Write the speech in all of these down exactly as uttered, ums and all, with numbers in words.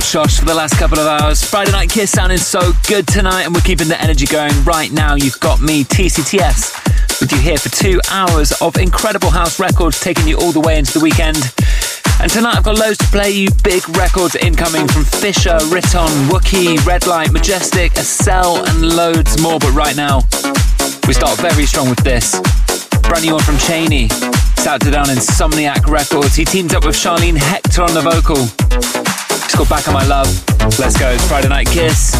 out Shosh for the last couple of hours. Friday Night Kiss sounding so good tonight, and we're keeping the energy going. Right now, you've got me, T C T S, with you here for two hours of incredible house records, taking you all the way into the weekend. And tonight I've got loads to play you. Big records incoming from Fisher, Riton, Wookie, Red Light, Majestic, Estelle, and loads more. But right now, we start very strong with this. Brand new one from Cheney. It's out to down Insomniac Records. He teams up with Charlene Hector on the vocal. It's called Back on My Love. Let's go. It's Friday Night Kiss.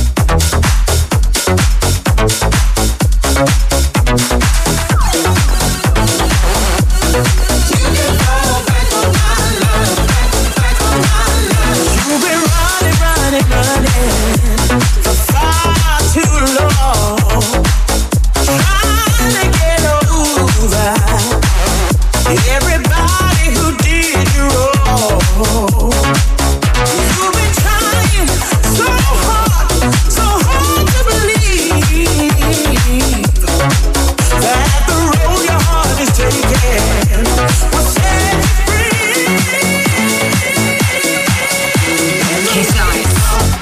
You've been running, running, running for far too long, trying to get over everybody who did you wrong. You've been trying so hard, so hard to believe that the road your heart is taking will set you free. Kiss eyes.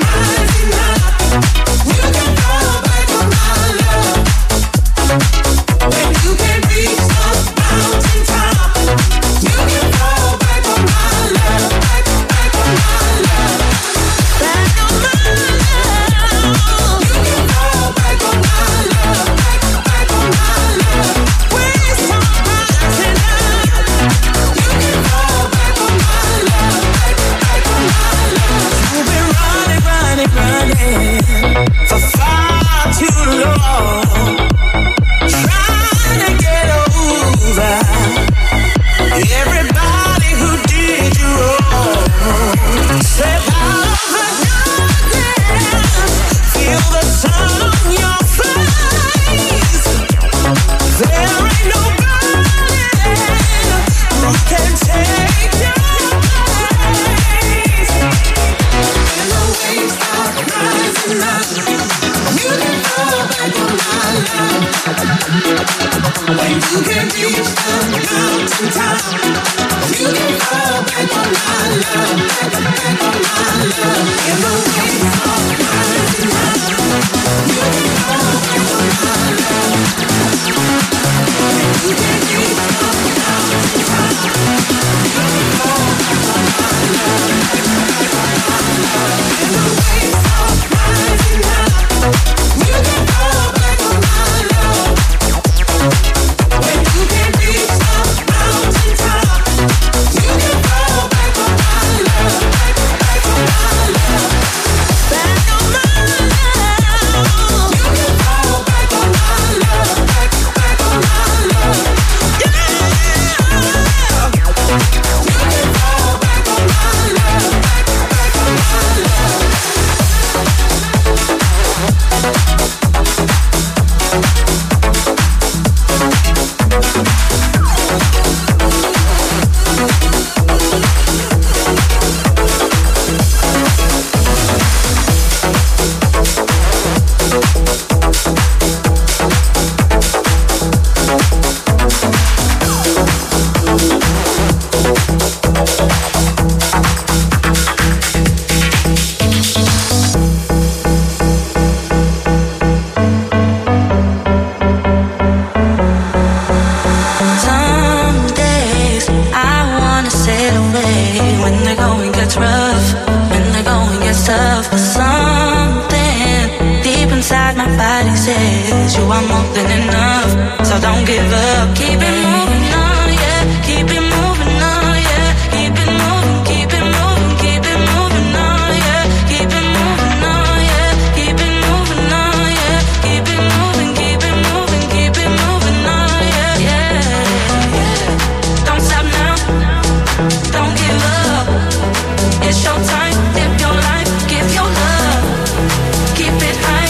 You can go back on my love when you can reach the mountain top. You can go back on my love, back, back on my love, back on my love. You can go back on my love, back, back on my love. When somebody's in love, you can go back on my love, back, back on my love. You've been running, running, running for far too long, trying to get over everybody who did you wrong. Step out of the darkness, feel the sun on your face. There ain't nobody who can take your place. When the waves start rising up, you can go back on my love. When you can reach the mountain top, you can go back on my love, back, back on my love. In the waves start rising up, you can go back on my love. When you can reach the mountain top, you can go back on my love, back, back on my love. In the waves start rising up, you can go back on my love. When you can reach the mountain top, you can go back on my love, back, back on my love, back on my love. You can go back on my love, back, back on my love. Yeah. You can go back on my love, back, back on my love.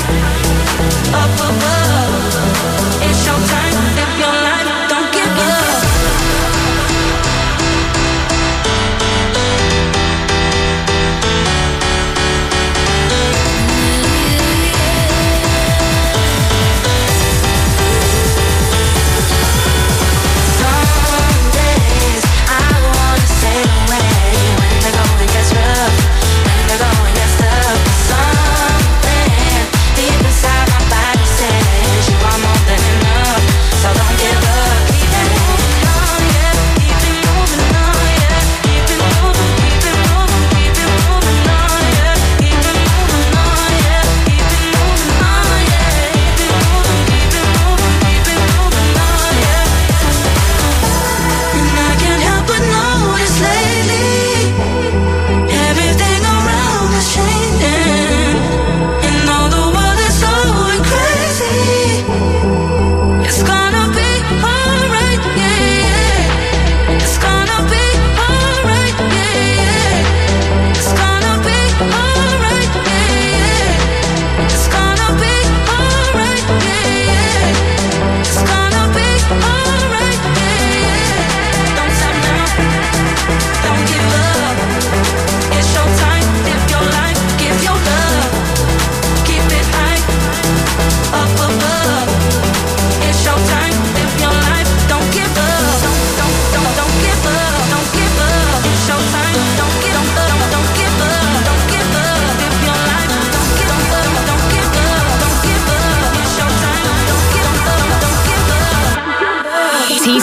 Up above, it's your time, live your life, don't give up.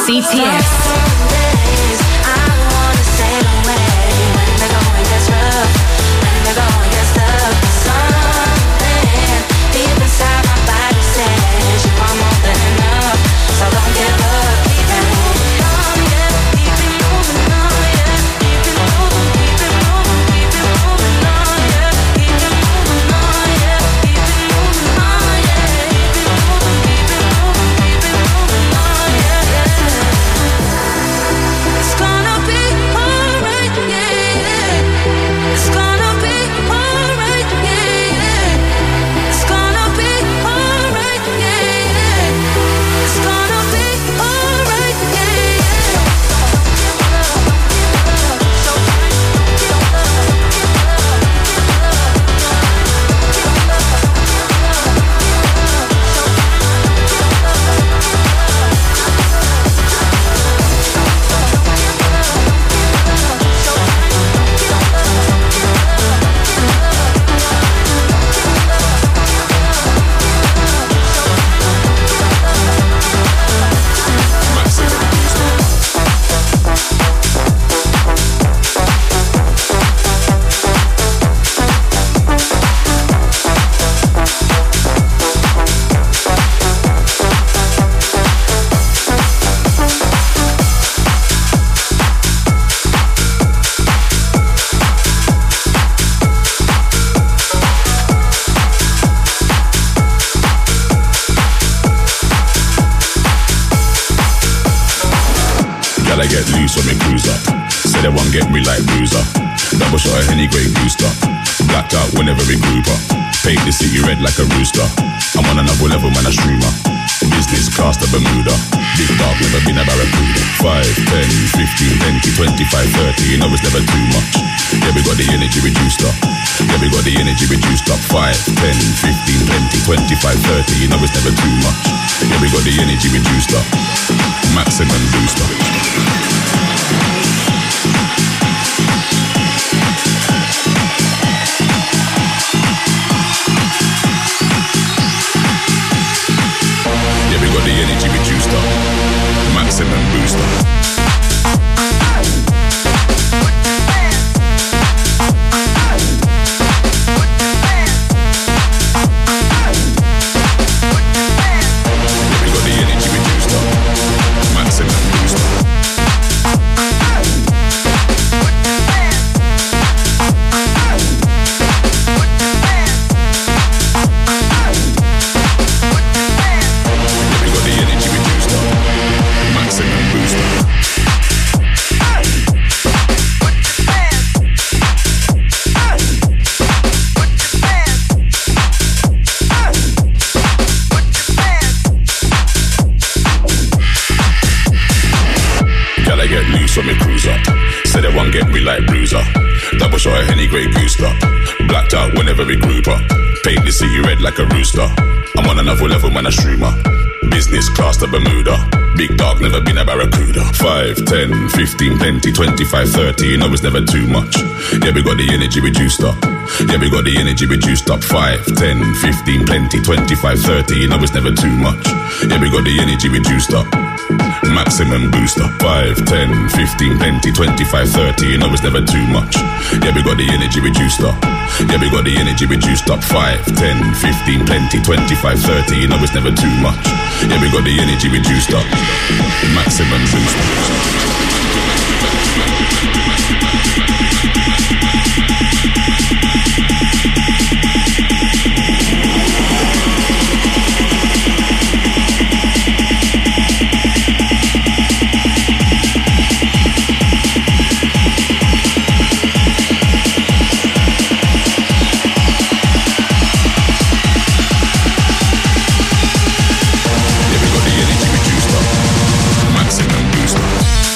C T S. Like a rooster, I'm on another level, man, a streamer. Business class to Bermuda. Big dog, never been a barracuda. five, ten, fifteen, twenty, twenty-five, thirty, you know it's never too much. Yeah, we got the energy reduced up. Yeah, we got the energy reduced up. five, ten, fifteen, twenty, twenty-five, thirty, you know it's never too much. Yeah, we got the energy reduced up. Maximum booster. The energy reduced up, maximum booster. Double shot of Henny, Grey Goose up. Blacked out whenever we group up. Paint the city red like a rooster. I'm on another level, man, a streamer. Business class to Bermuda. Big dog, never been a barracuda. five, ten, fifteen, twenty, twenty-five, thirty, you know it's never too much. Yeah, we got the energy reduced up. Yeah, we got the energy reduced up. five, ten, fifteen, twenty, twenty-five, thirty, you know it's never too much. Yeah, we got the energy reduced up. Maximum booster. five, ten, fifteen, twenty, twenty-five, thirty, you know it's never too much. Yeah, we got the energy reduced up. Yeah, we got the energy reduced up. five, ten, fifteen, twenty, twenty-five, thirty, you know it's never too much. Yeah, we got the energy reduced up. Maximum booster. Yeah, we got the energy reduced up. Maximum booster.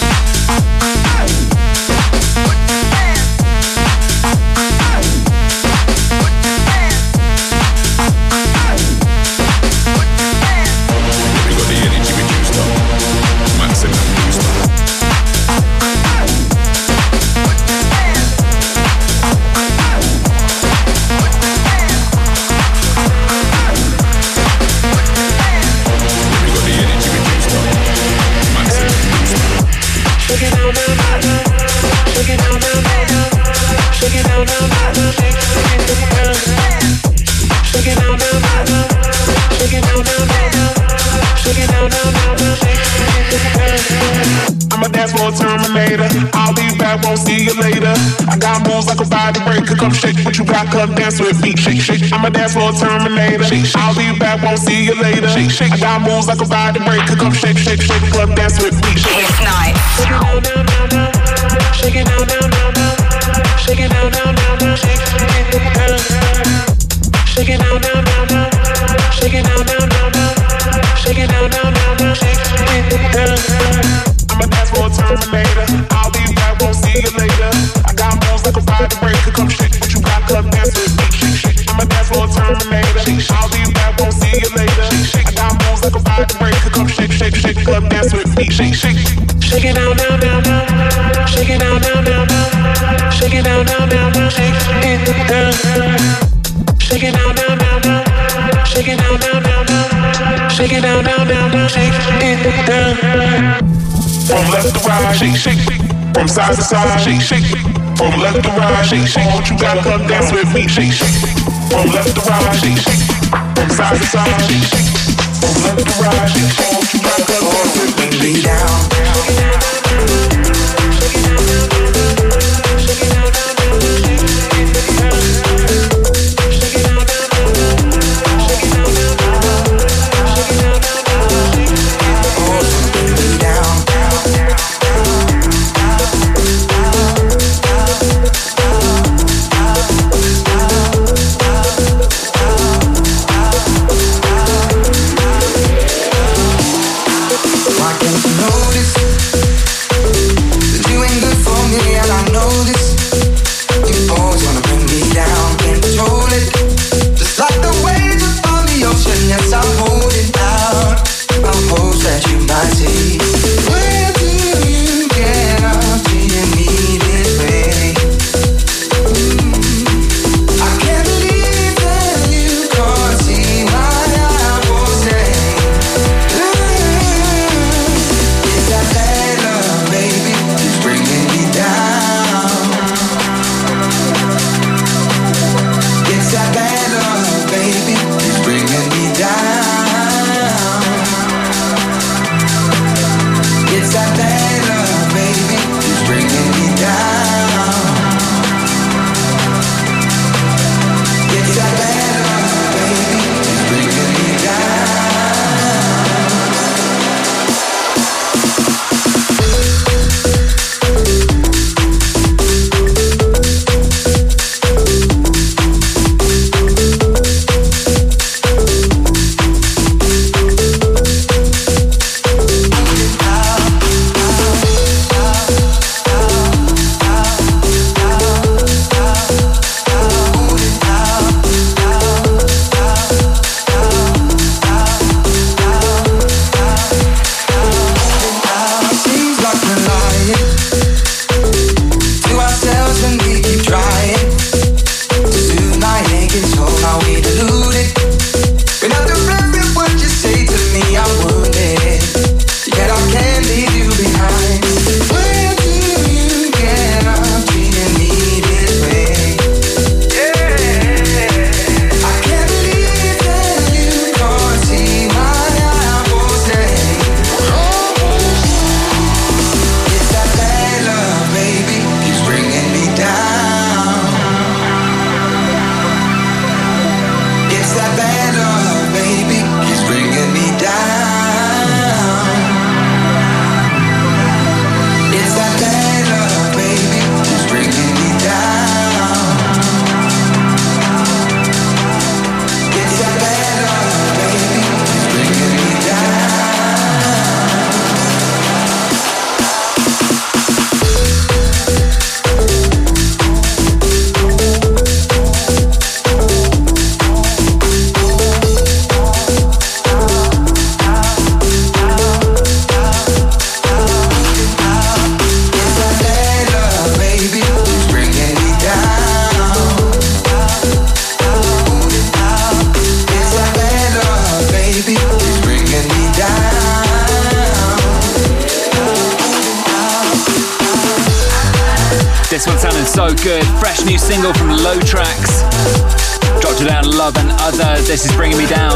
I'm a dance floor terminator. I'll be back, won't see you later. I got moves like a body breaker. Come shake what you got, come dance with me. Shake, shake. I'm a dance floor terminator. I'll be back, won't see you later. Shake, shake. I got moves like a body breaker. Come shake, shake, shake. Come dance with me. Shake This night. Shake it down, down, down, down. Shake it down, down, down, down. Shake it down, down, down, down. Shake, shake it down. Shake it down, down, down, down. Shake it down, down, down, down. Shake it down, down, down, down. Shake, shake it down. I'm a dance floor terminator. I'll be back, won't see you later. I got moves like a body breaker. Come shake what you got, come dance with me. Shake, shake. I'm a dance floor terminator. I'll be back, won't see you later. I got moves like a body breaker. Come shake, shake, shake, come dance with me. Shake, shake. Shake it down, down, down, down. Shake it down, down, down, down. Shake it down, down, down, down. Shake it down. Shake it down, down, down, down. Shake it down, down, down, down. Shake it down, down, down, down. Shake it down. From left to right, shake, shake. From side to side, shake, shake. From left to right, shake, shake. What you gotta come dance with me, shake, shake. From left to right, shake, shake. From side to side, shake, shake. From left to right, shake, shake. What you gotta come dance with me, shake down. Why can't you notice This one sounding so good. Fresh new single from Low Tracks. Dropped it down, Love and Other. This is Bringing Me Down.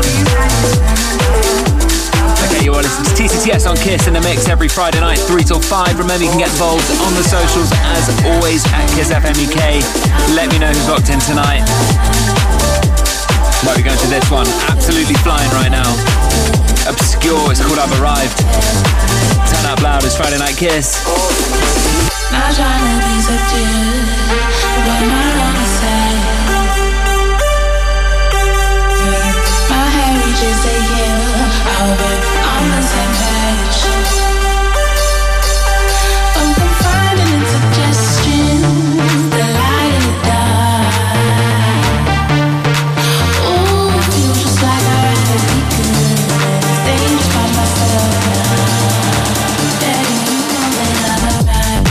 Okay, you are listening to T C T S on Kiss in the Mix every Friday night, three till five. Remember, you can get involved on the socials as always at Kiss F M U K. Let me know who's locked in tonight. Might be going to this one. Absolutely flying right now. Obscure, it's called I've Arrived. Turn up loud, it's Friday Night Kiss. Not trying to be subdued, what am I gonna say? My hair reaches a year, I hope we're on the same page. I'm confiding in suggestions, the light in the dark. Ooh, feel just like I'd rather be good, stay just by myself now. Letting you know that I'm alive.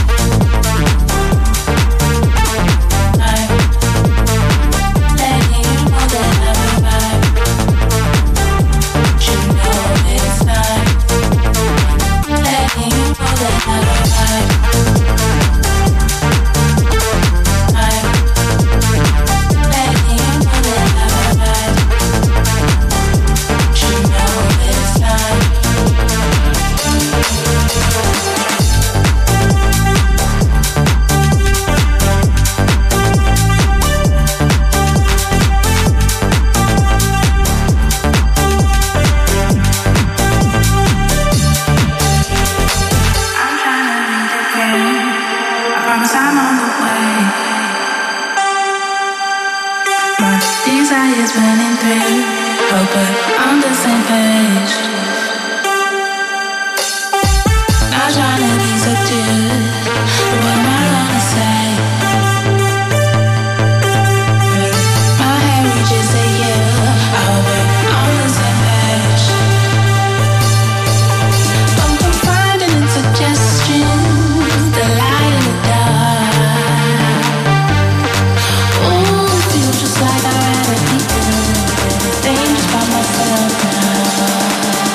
Just like I'd rather be good, staying just by myself now.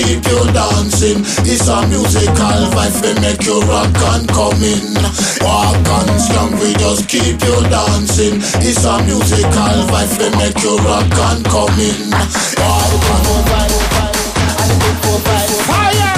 keep you dancing. It's a musical vibe we make you rock and come in. Walk and skank, we just keep you dancing. It's a musical vibe we make you rock and come in. Walk and fire.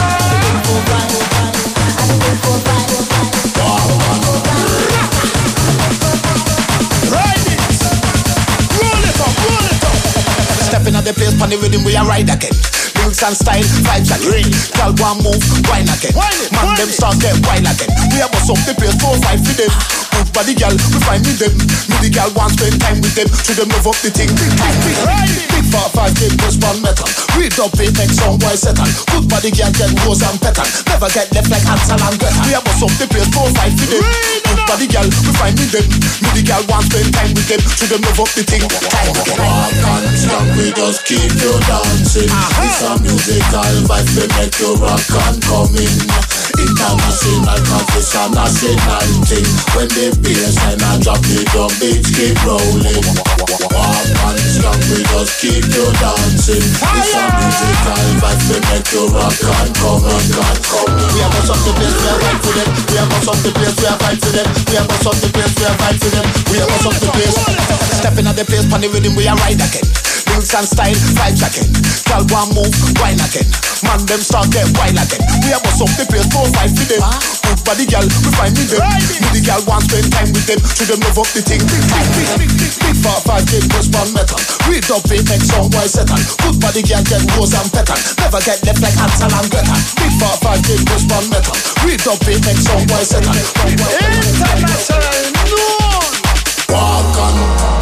Stepping at the place, pan the rhythm, we are ride again. Lyrics and style, vibes again. Girl, go and move, wine again. Man, them start get wine again. We have bust up the place, four, five for them. Good body girl, we find me them. Me the girl want spend time with them. To them love up the thing. Big, big, big, big far five, big plus one metal. Read up it, make some boy settle. Good body girl, get rose and petal. Never get left like Hansel and Gretel. We have bust up the place, four, five for them. Good body girl, we find me them. Me the girl want spend time with them. To them love up the thing. Time again. Walk and skank, we just keep you dancing. Uh-huh. It's a musical vibe, we make you rock and come in. International, cause it's a national thing. When the bass and I drop the drum beats keep rolling. Walk and skank, we just keep you dancing. It's a musical vibe, we make you rock and come in, and come in. We have bust up the place, we are fight for them. We have bust up the place, we are fight for them. We have bust up the place, we are fight for them. We have bust up the place. Stepping at the place, pan the rhythm, we are ride again. Lyrics and style, vibes again. Girl, go and move, wine again. Man, them start get wild again. We have bust up the place, four, five for them. Good body girl, we find me them. Me the girl want spend time with them. To them love up the thing. Big, big, big, big, big, big far five, big plus one metal. Read up it, make some boy settle. Good body girl, get rose and petal. Never get left like Hansel and Gretel. Big far five, big plus one metal. Read up it, make some boy settle. International, no. Walk on.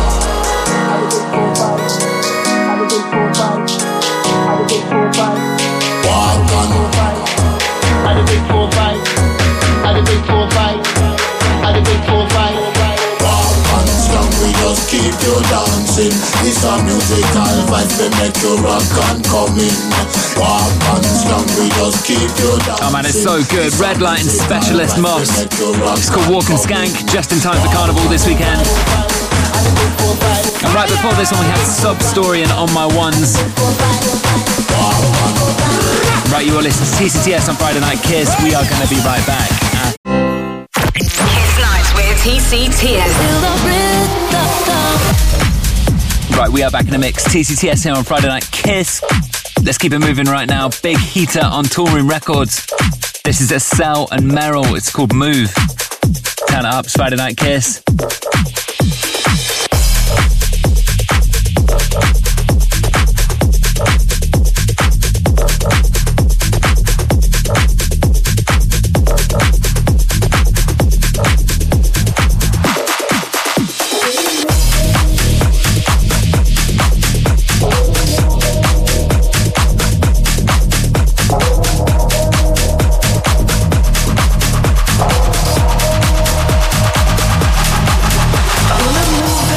Walk on. At the big four five, at the big four five, at the big four five. Walk on skank, we just keep you dancing. It's a musical vibe, we make you rock and come in. Walk on skank, we just keep you dancing. Oh man, it's so good. Red Light and Specialist Moss. It's called Walk and Skank, just in time for Carnival this weekend. And right before this one we had Sub Story and On My Ones. Right, you are listening to T C T S on Friday Night Kiss. We are going to be right back. Uh, Kiss Night with T C T S. Right, we are back in the mix. T C T S here on Friday Night Kiss. Let's keep it moving right now. Big heater on Touring Records. This is Estelle and Meryl. It's called Move. Turn it up. It's Friday Night Kiss. Move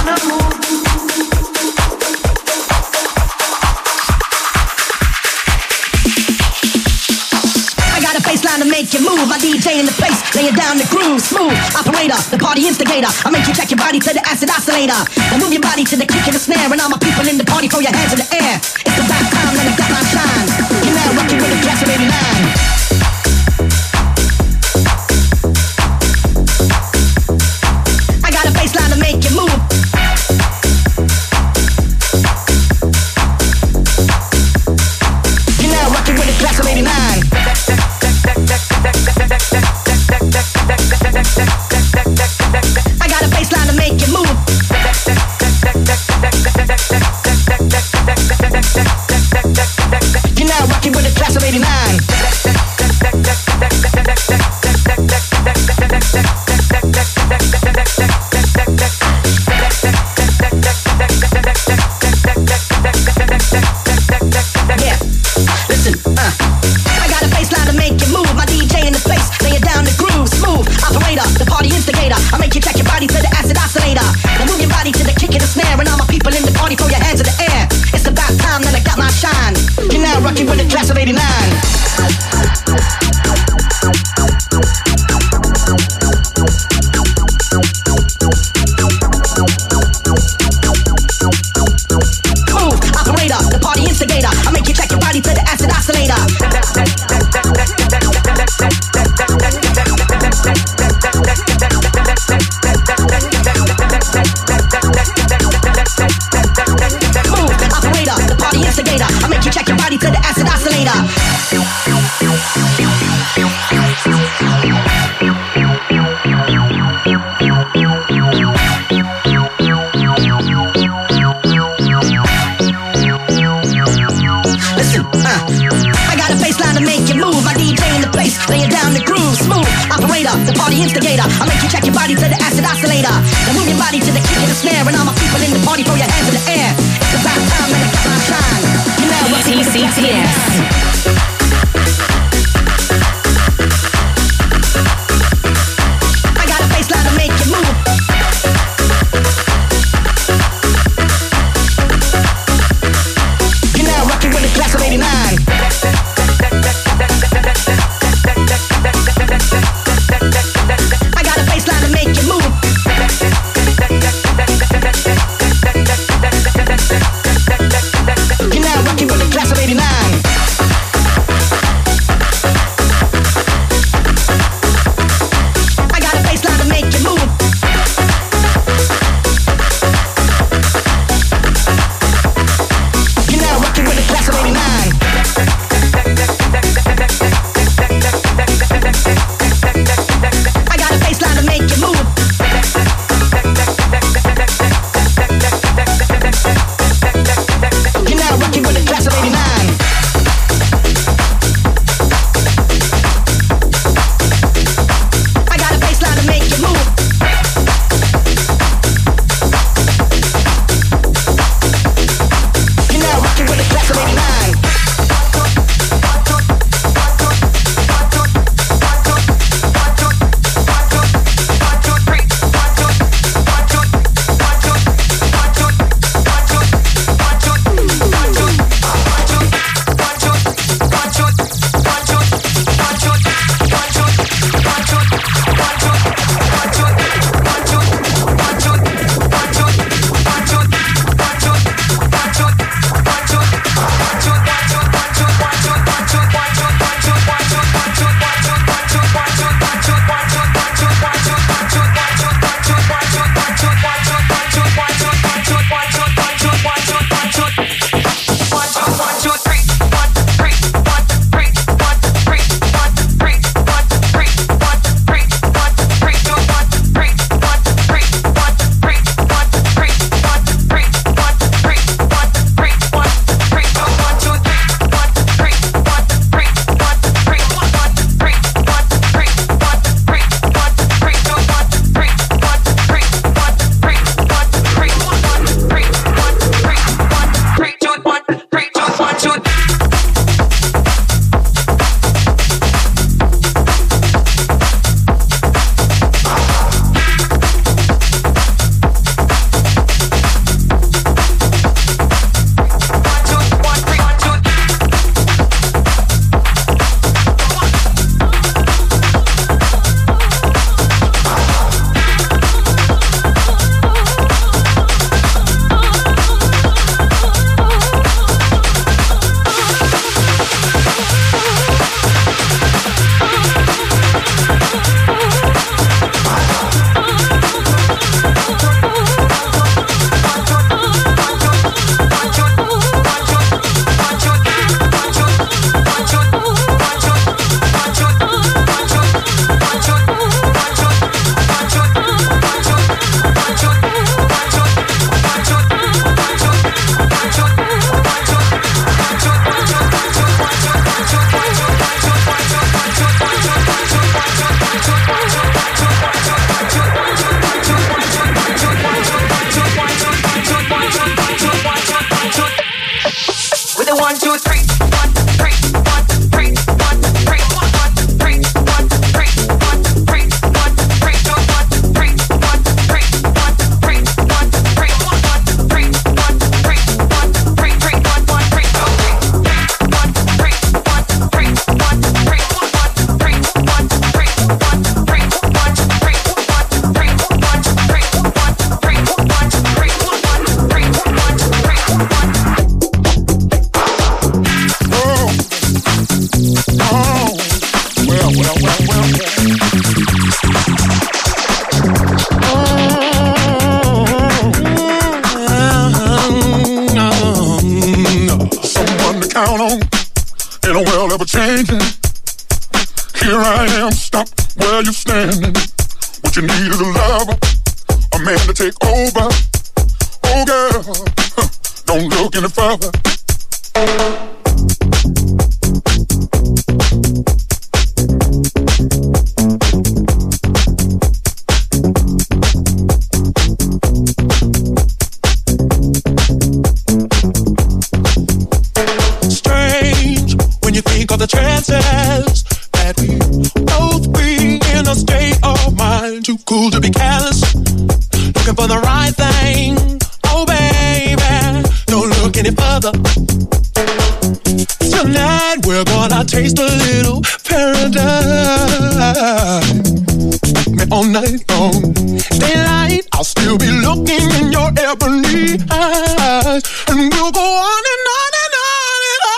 The party instigator, I make you check your body to the acid oscillator. Now move your body to the kick and the snare, and all my people in the party throw your hands in the air. It's the back time that I got my shine. You're now rocking with the class of eighty-nine. I got a baseline to make you move. You're now rocking with the class of eighty-nine. I got a baseline to make you move. You're now rocking with the class of eighty-nine. Yeah, listen, uh I got a baseline to make you move. My D J in the space, lay it down the groove, smooth operator, the party instigator. I make you check your body to the acid oscillator. Now move your body to the kick and the snare, and all my people in the party throw your hands in the air. It's about time that I got my shine. You're now rocking with the class of eighty-nine. Move operator, the party instigator. I make you check your body to the acid oscillator. I make you check your body to the acid oscillator. Listen, uh, I got a baseline to make you move. My D J in the place, lay it down the groove, smooth operator, the party instigator. I make you check your body to the acid oscillator. Now move your body to the kick and the snare, and all my people in the party throw your hands in the air. It's about time that I got my shine. You know what T C T S. I got a baseline to make you move. You're now rocking with the class of eighty-nine. I got a baseline to make you move. You're now rocking with the class of eighty-nine. What you need is a lover, a man to take over. Oh girl, huh, don't look any further. Strange when you think of the chances that we both be in a state of mind too cool to be callous, looking for the right thing. Oh baby, don't look any further. Tonight we're gonna taste a little paradise. Me all night long, daylight, I'll still be looking in your ebony eyes, and we'll go on and on and on and on.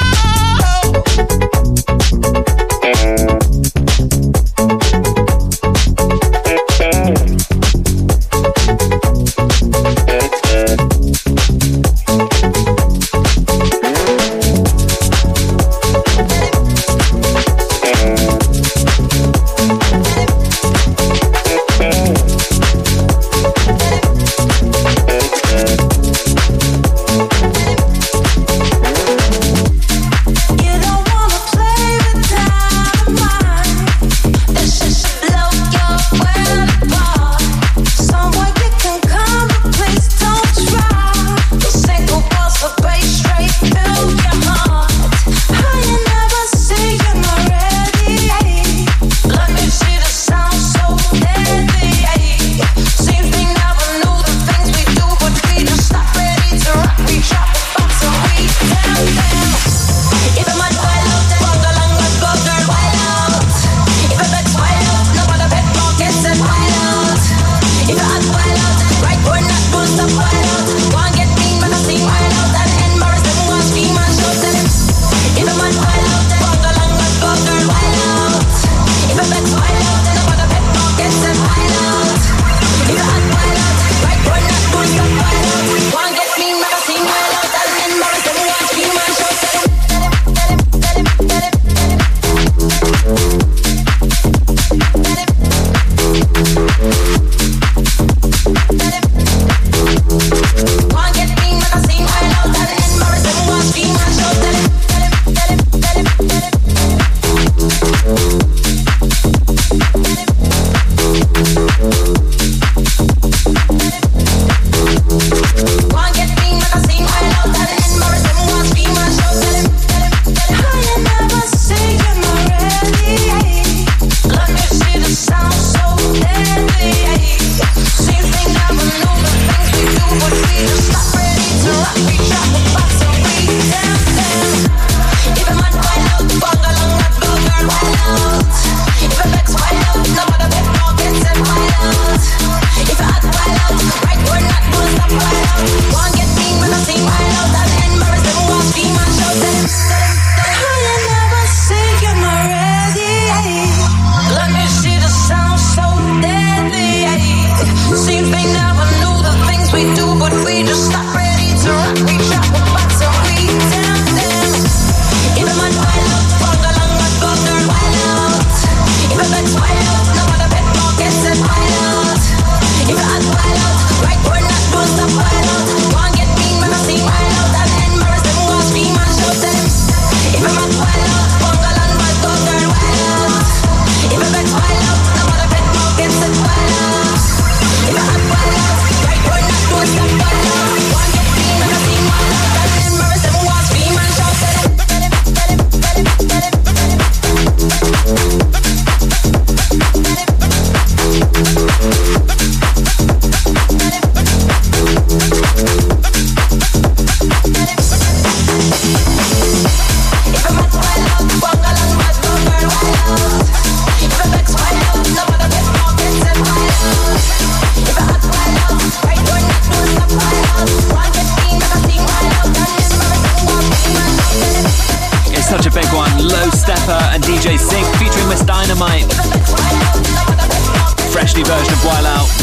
Freshly version of While Out.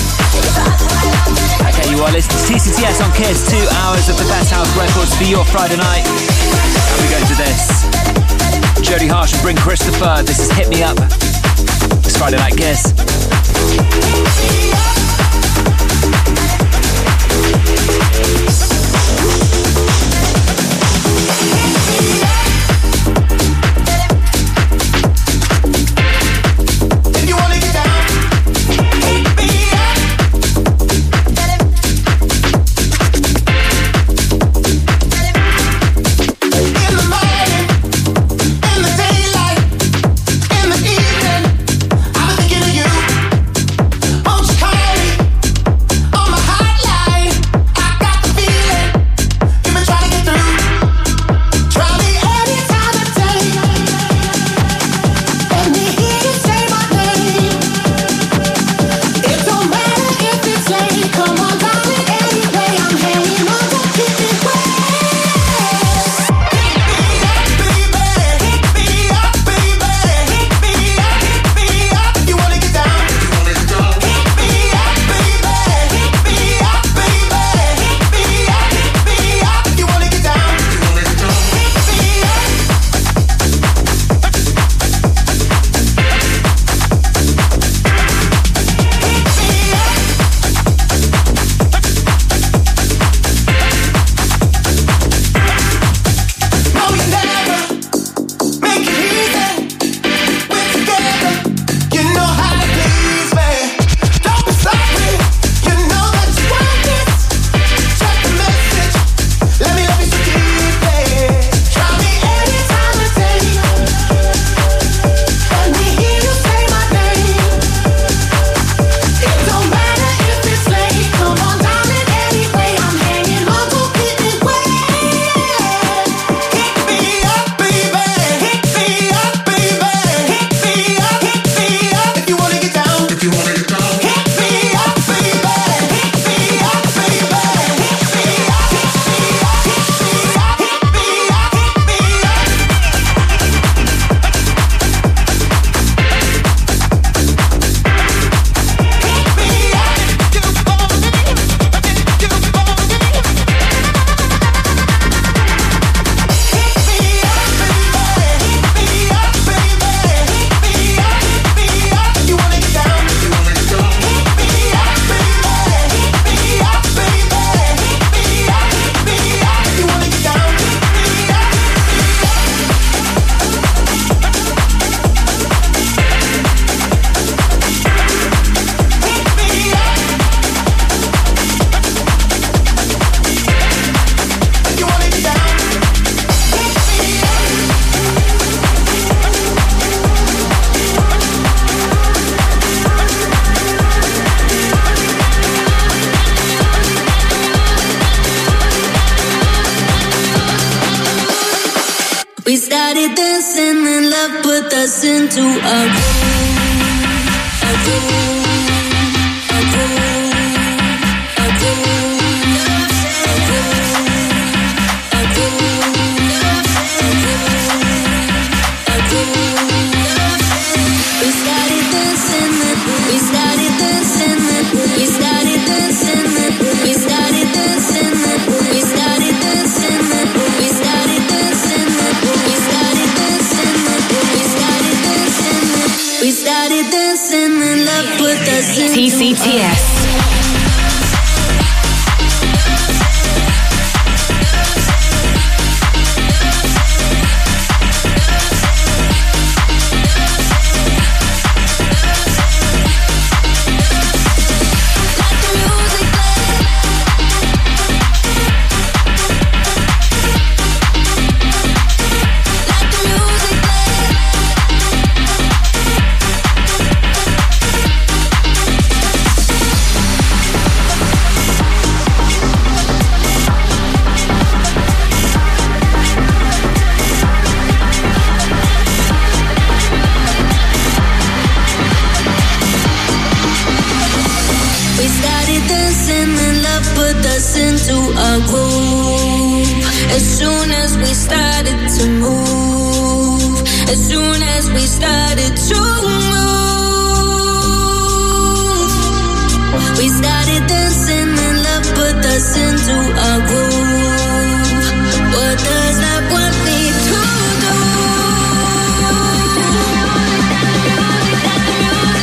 Okay, you are listening to T C T S on Kiss. Two hours of the best house records for your Friday night. And we go to this. Jody Harsh and Bryn Christopher. This is Hit Me Up. It's Friday Night Kiss. We started dancing and love put us into a groove, a groove, a groove, a groove, a groove, a groove, a groove. We started dancing and we started dancing and we started dancing and we started dancing and we started dancing and we started dancing and we started dancing and we started dancing and we started dancing and love put us in T C T S. Let the music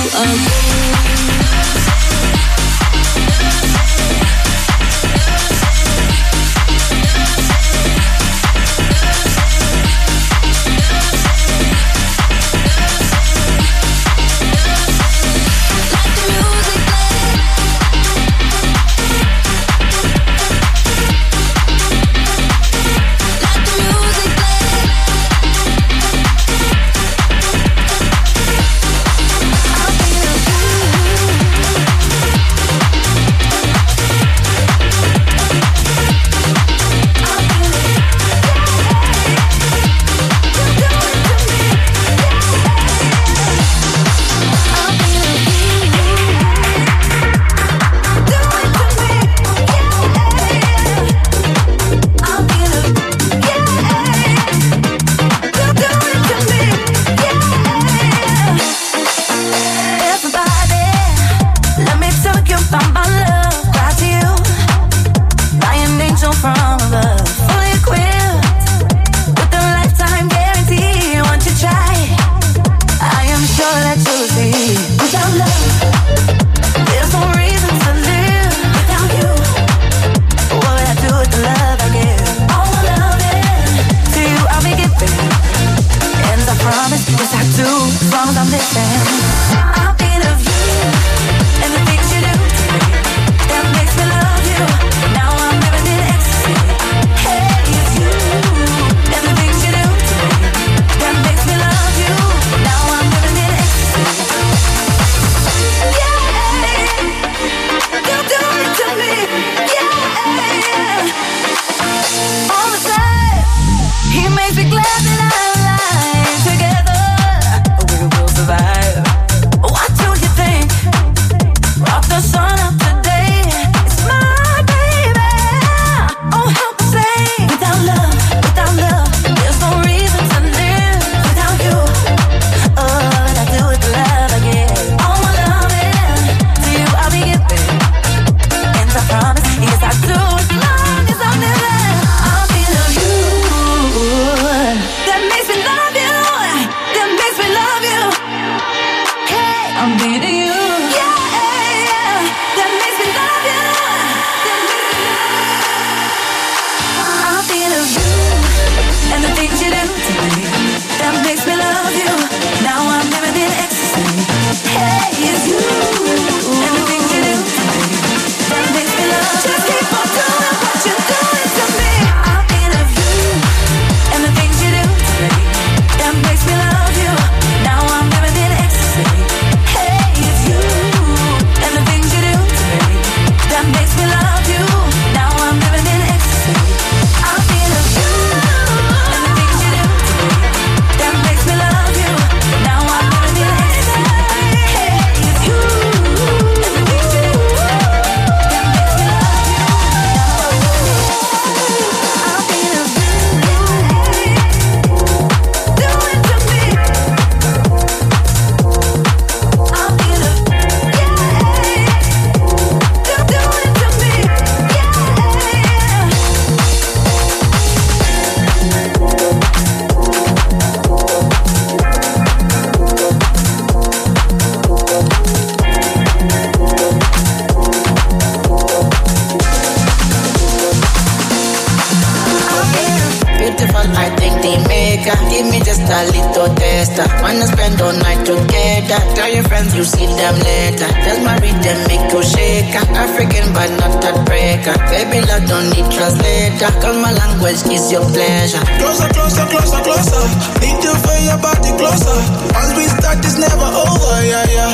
a little tester. Wanna spend all night together. Tell your friends you see them later. Just marry them, make you shaker. African but not a breaker. Baby love don't need translator. Cause my language is your pleasure. Closer, closer, closer, closer. Need to feel your body closer. Once we start, it's never over, yeah, yeah.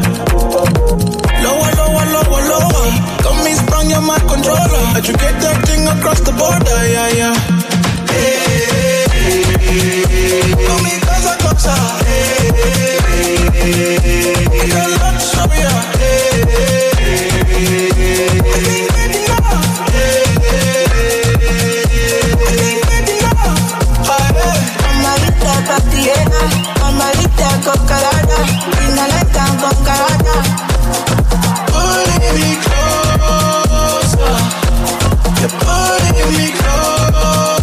Lower, lower, lower, lower. Got me sprung, you're my controller. Let you get that thing across the border, yeah, yeah. Hey, hey, hey, hey. Got me closer, closer. Hey, hey, hey, hey. I got a lot to show ya. Hey, hey, hey, hey. I think baby enough. Hey, hey, hey. I think baby enough. Hey, Mamarita Tatiana, Mamarita Cocarada, Inaleta Cocarada. Putting me closer, you're putting me closer.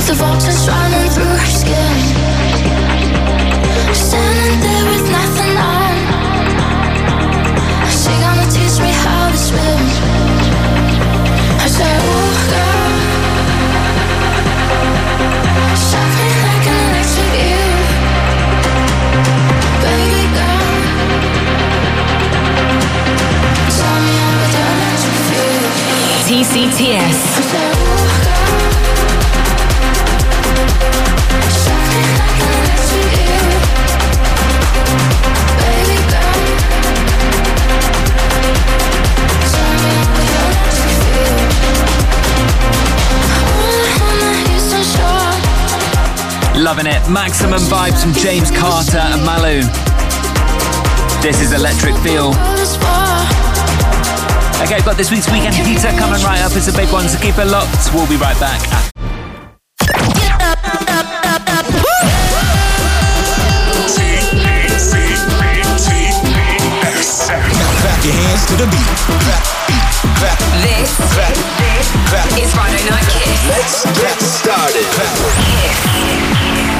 the vultures running through her skin. Standing there with nothing on. She gonna teach me how to swim. I said, ooh, girl, shot me like an electric eel. Baby girl, tell me I'm with your electric feel. T C T S. I said, ooh, girl, shot me like an electric eel. Baby girl, tell me I'm with your electric feel. Loving it. Maximum vibes from James Carter and Malu. This is Electric Feel. Okay, got this week's weekend heater coming right up. It's a big one, so keep it locked. We'll be right back. Clap your hands to the beat. Clap, beat, clap. This, clap, this clap. is Friday Night Kiss. Let's get started. Clap.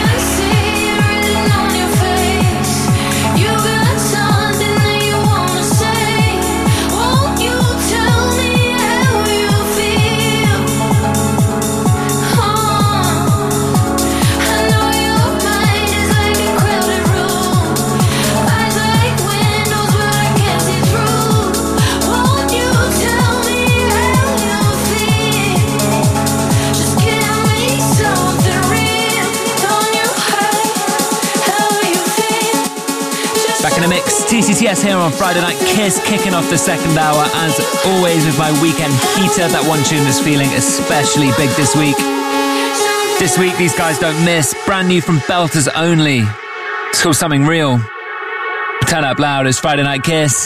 Back in the mix, T C T S here on Friday Night Kiss, kicking off the second hour, as always with my weekend heater. That one tune is feeling especially big this week. This week, these guys don't miss. Brand new from Belters Only. It's called Something Real. Turn up loud, it's Friday Night Kiss.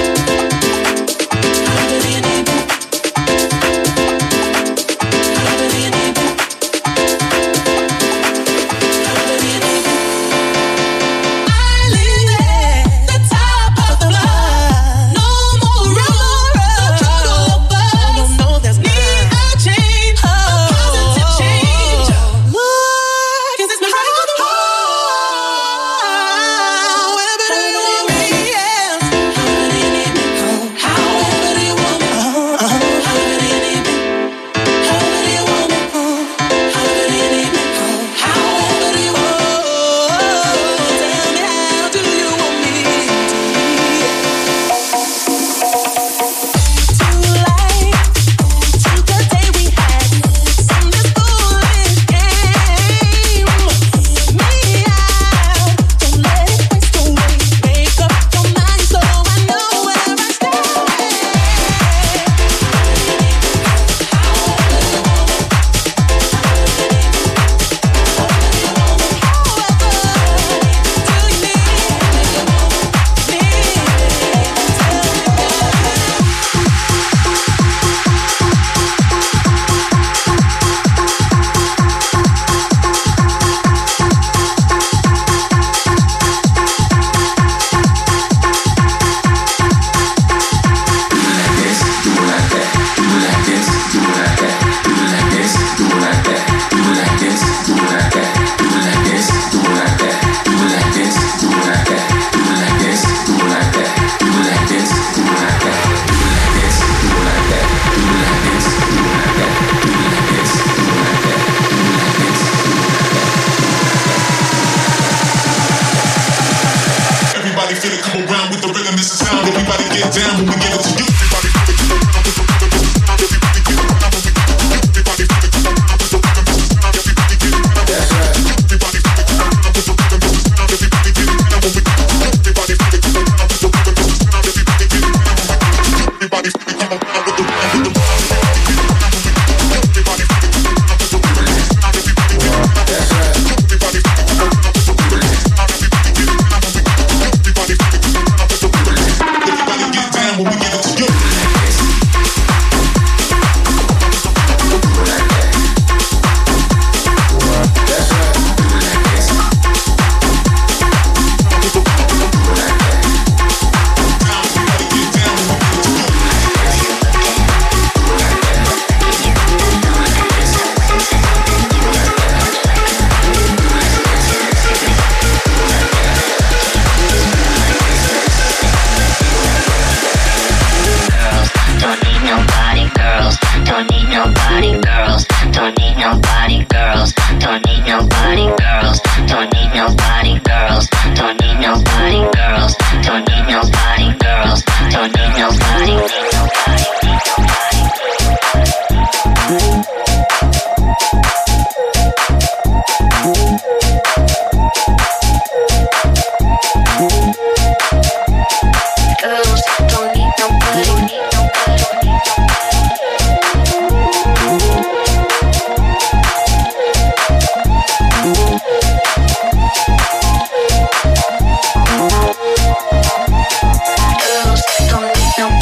Girls don't need nobody.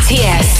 T S.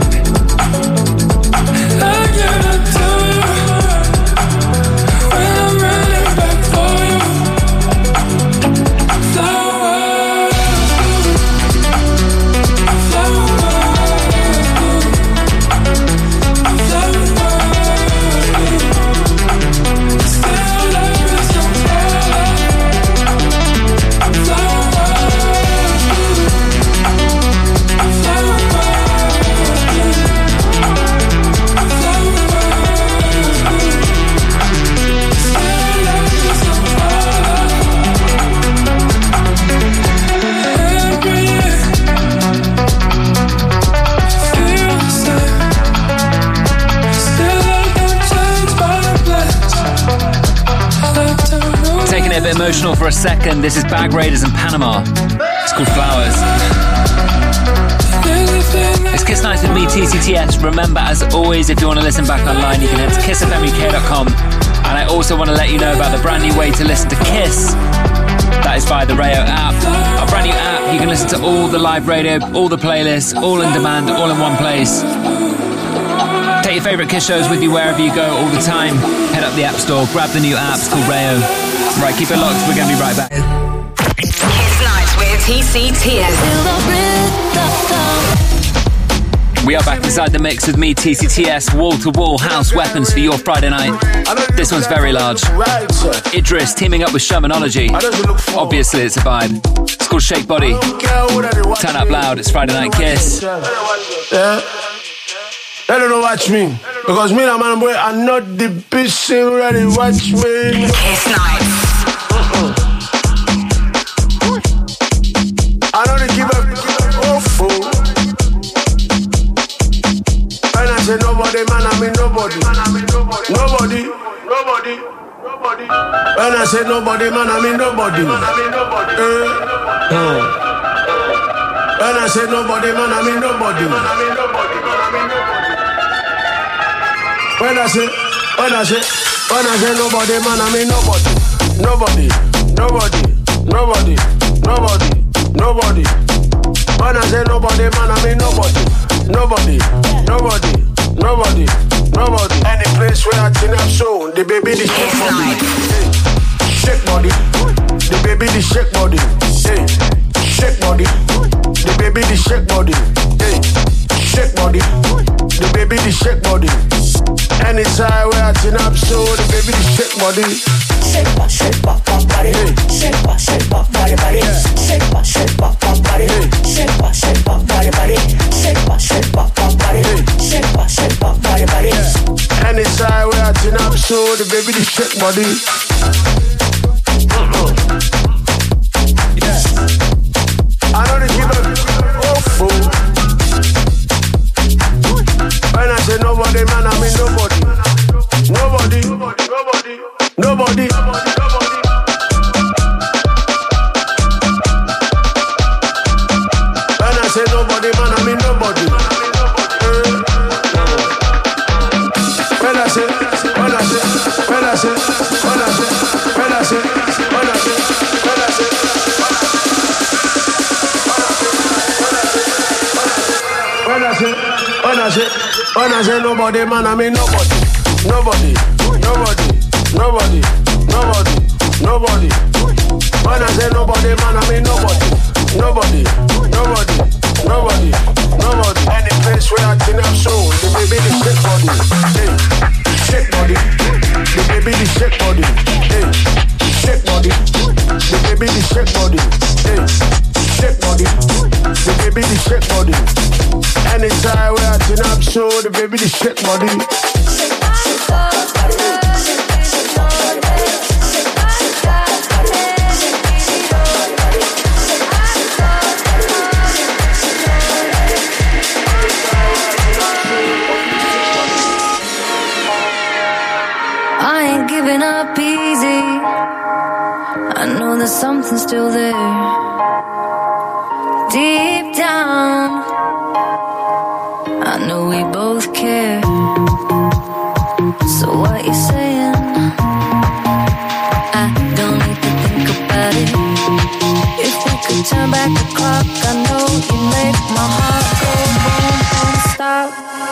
When I'm emotional for a second. This is Bag Raiders in Panama. It's called Flowers. It's Kiss Nights with me, T C T S. Remember, as always, if you want to listen back online, you can head to kiss f m u k dot com. And I also want to let you know about the brand new way to listen to Kiss. That is via the Rayo app. Our brand new app, you can listen to all the live radio, all the playlists, all in demand, all in one place. Take your favourite Kiss shows with you wherever you go all the time. Head up the App Store, grab the new app, it's called Rayo. Right, keep it locked, we're going to be right back. Kiss Nights with T C T S. We are back inside the mix with me, T C T S, wall-to-wall house weapons for your Friday night. This one's very large. Idris teaming up with Shermanology. Obviously, it's a vibe. It's called Shake Body. Turn up loud, it's Friday Night Kiss. Yeah. They don't watch me. Because me and my boy are not the bitch ready. Watch me. Kiss Nights. I know they give up. Oh, fool. When I say nobody, man, I mean nobody. Nobody. Nobody. Nobody. When I say nobody, man, I mean nobody. Eh. Uh. When I say nobody, man, I mean nobody. When I say, when I say, when I say nobody, man, I mean nobody. Nobody. Nobody. Nobody. Nobody. Nobody. When I say nobody, man, I mean nobody. Nobody. Nobody. Nobody. Nobody. Any place where I think I'm so, the baby the shake body. Hey. Shake body. The baby the shake body. Hey. Shake body. The baby the shake body. Hey. Shake body. The baby the shake body. Anytime where I think I'm so, the baby the shake body. Shake back, shake back, back body. Shake back, shake back, body, body. Shake back, shake back, back body. Shake back, shake back, body, body. Shake back, shake back, back body. Shake back, shake back, body, body. Anytime where I think I'm so, the baby the shake body. I know they keep it awful. When I say nobody, man, I mean nobody. Nobody. Nobody. Nobody. When I say nobody, man, I mean nobody. When I say, when I say, when I say, when I say, when I say, when I say, when I say, when I say, when I say, when I say nobody, man, I mean nobody. Nobody, nobody, nobody, nobody, nobody. When I say nobody, man, I mean nobody. Nobody, nobody, nobody, nobody. Any place where I think I'm so, the baby the shake body. Hey, shake body. The baby the shake body. Hey, shake body. The baby the shake body. Hey, shake body. The baby the shake body. Anytime where I think I'm so, the baby the shake body. I ain't giving up easy. I know there's something still there. Deep down, I know we both care. So what you saying? I don't need to think about it. If we could turn back the clock, I know you'd make my heart go boom, boom, stop.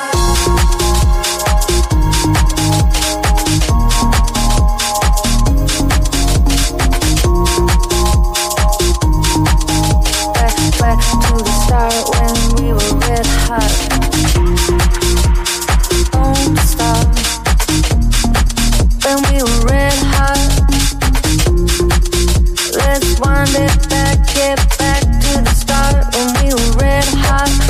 Back to the start when we were red hot. Don't stop. When we were red hot. Let's wind it back, get back to the start when we were red hot.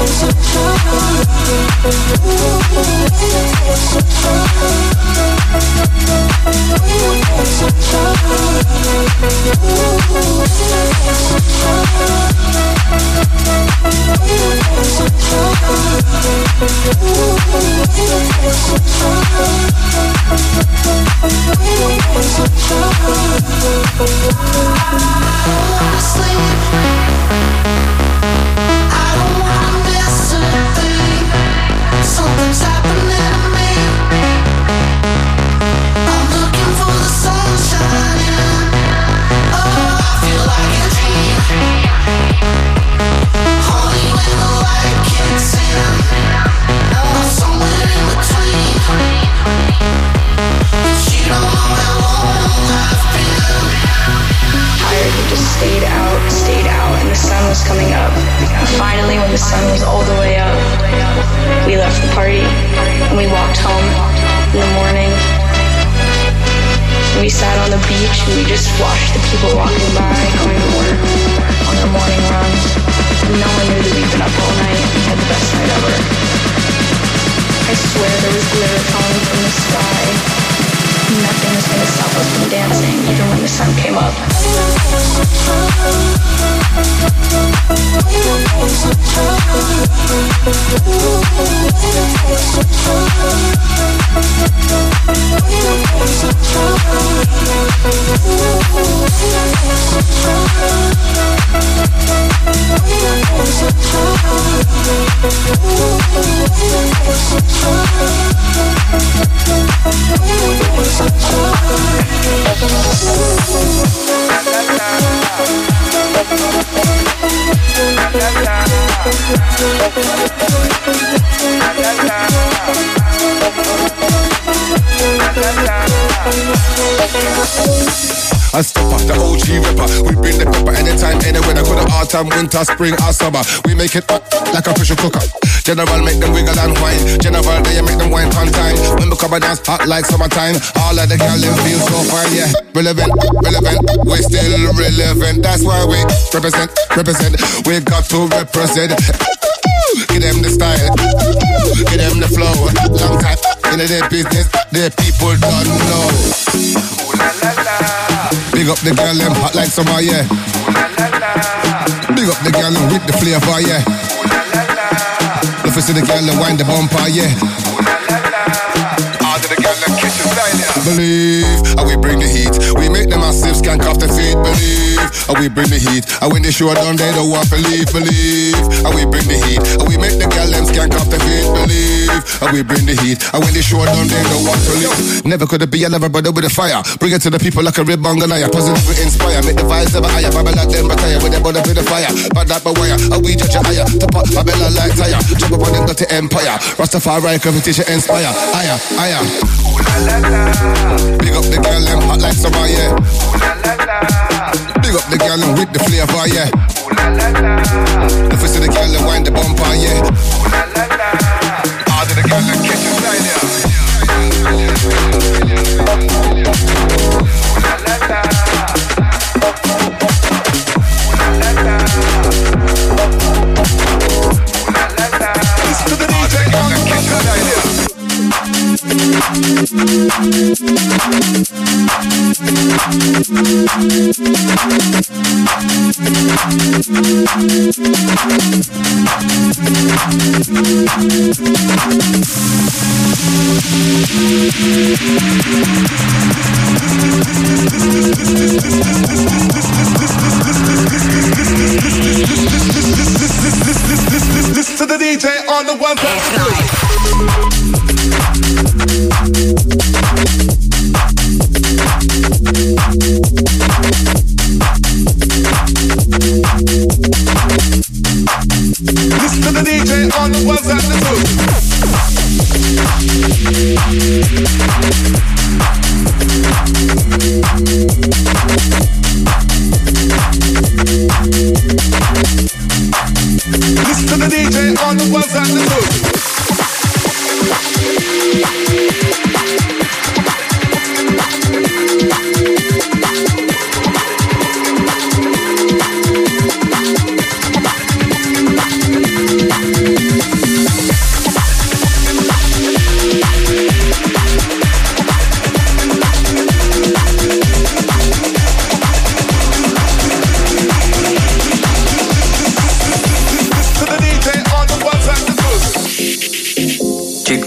I step up the O G ripper. We bring the pepper anytime, anywhere. Could have autumn, winter, spring, or summer. We make it hot like a pressure cooker. General make them wiggle and whine. General they make them wine on time. When we come and dance hot like summertime. All of the girls them feel so fine, yeah. Relevant, relevant, we still relevant. That's why we represent, represent. We got to represent. Give them the style, give them the flow. Long time in their business, their people don't know. Ooh la la la. Big up the girl, them hot like summer, yeah. Ooh la la la. Big up the girl, them with the flavor, yeah. Ooh la la la. If you see the girl, them wind the bumper, yeah. Ooh la la la. All of the girl, them kitchen style, yeah. Believe, and we bring the heat. We make them massive skank off the feet. Believe, and we bring the heat. And when they show done, they don't want to leave. Believe, and we bring the heat. And we make the girl, them skank off the feet. Believe, and we bring the heat. And when they show done, they don't want to leave. Never could it be a lover brother with a fire. Bring it to the people like a rib bang and I positive we inspire. Make the vibes ever higher. Babylon them retire with their body with the fire. But that but wire, and we judge a higher. To pop Babylon like tire. Jump up on them got the empire. Rastafari competition inspire. Higher, higher. Ooh la la la. Big up the girl them hot like summer, yeah. Ooh la la la. Big up the girl them with the flavor, yeah. Ooh la la la. If you see the girl them wind the bumper, yeah. Ooh la la la. All of the girl them kitchen style, yeah. Listen to the D J on the one Listen to the D J on the ones and the Listen to the D J on the ones and the twos.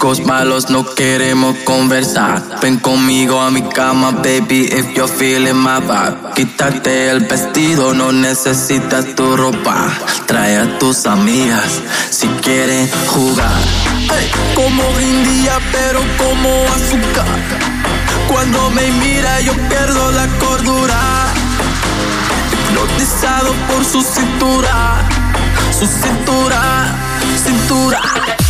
Chicos malos no queremos conversar. Ven conmigo a mi cama, baby, if you're feeling my vibe. Quítate el vestido, no necesitas tu ropa. Trae a tus amigas si quieren jugar. Hey, como brindilla pero como azúcar. Cuando me mira yo pierdo la cordura. Hipnotizado por su cintura, su cintura, cintura.